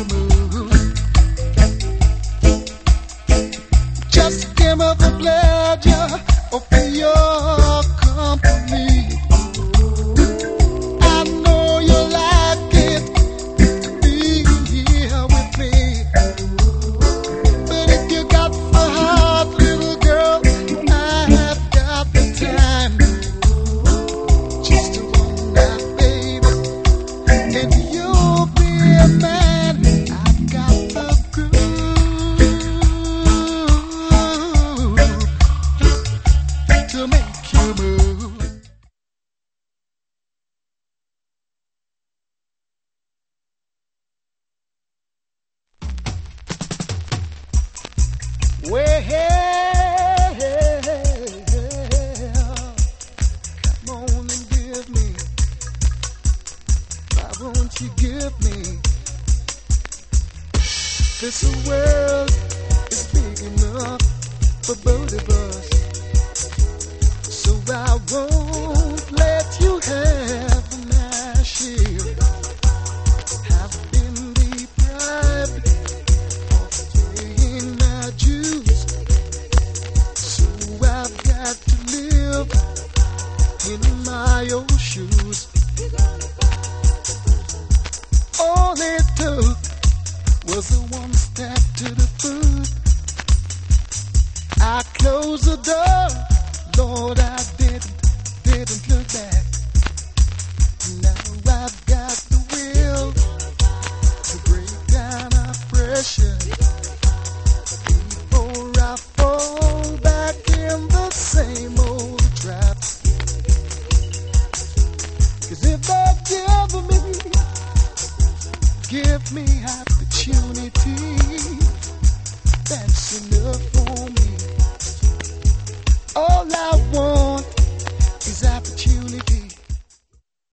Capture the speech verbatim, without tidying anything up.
move. Just give me the pleasure of your company. I know you like it to be here with me. But if you got the heart, little girl, I have got the time. Just a one night, baby, and you'll be a man. I've got the groove to make you move. Well, come on and give me. Why won't you give me? This world is big enough for both of us, so I won't let you have my share. I've been deprived of paying my dues, so I've got to live in my old shoes. All it took was a one step to the food. I closed the door, Lord, I didn't, didn't look back. Now I've got the will to break down our pressure before I fall back in the same old trap. 'Cause if they give me, give me opportunity, that's enough for me.